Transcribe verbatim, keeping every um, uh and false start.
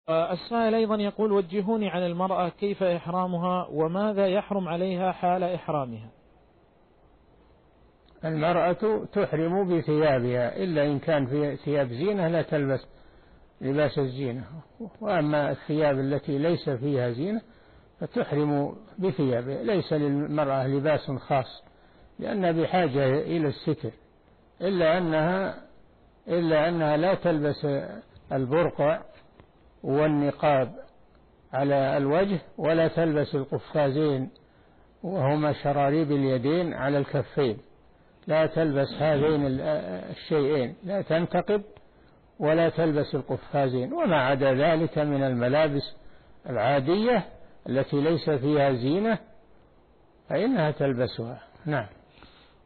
السائل أيضا يقول: وجهوني عن المرأة كيف إحرامها وماذا يحرم عليها حال إحرامها. المرأة تحرم بثيابها، إلا إن كان في ثياب زينة لا تلبس لباس الزينة، وأما الثياب التي ليس فيها زينة فتحرم بثيابها. ليس للمرأة لباس خاص لأنها بحاجة إلى الستر، إلا أنها إلا أنها لا تلبس البرقع والنقاب على الوجه، ولا تلبس القفازين وهما شراريب اليدين على الكفين، لا تلبس هذين الشيئين، لا تنتقب ولا تلبس القفازين. وما عدا ذلك من الملابس العادية التي ليس فيها زينة فإنها تلبسها. نعم.